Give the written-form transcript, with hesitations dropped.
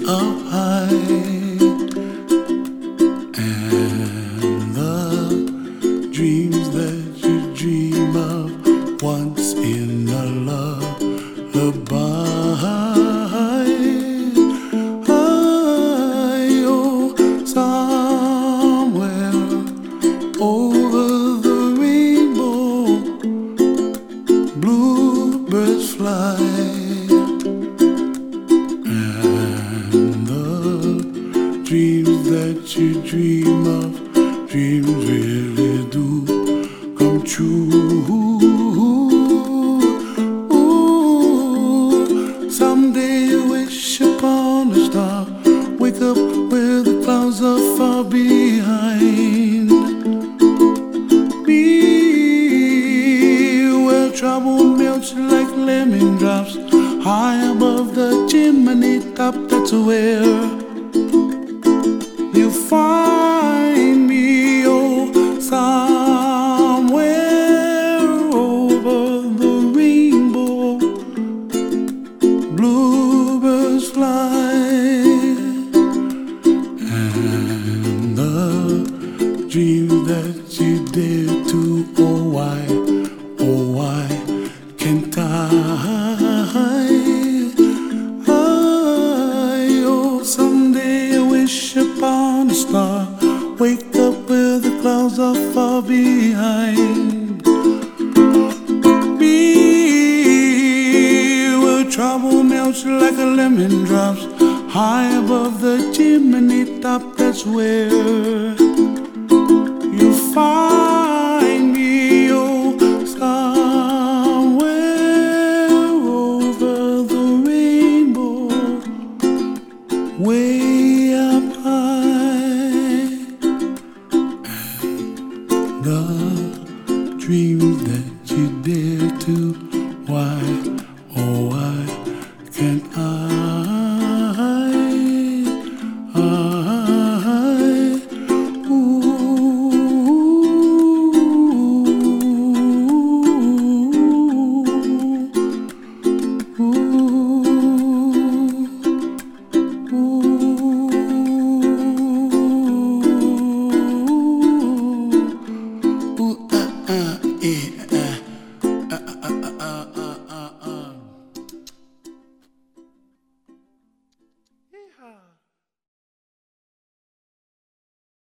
up high, and the dreams that you dream of once in a lullaby. Oh, somewhere over the rainbow, bluebirds fly. Dreams that you dream of, dreams really do come true. Ooh, someday you wish upon a star, wake up where the clouds are far behind me, where trouble melts like lemon drops, high above the chimney top. That's where you find me, oh, somewhere over the rainbow, bluebirds fly, and the dreams that you dare to, oh why can't I? Upon a star, wake up where the clouds are far behind me, where trouble melts like a lemon drops, high above the chimney top. That's where you find me, oh, somewhere over the rainbow, way up high.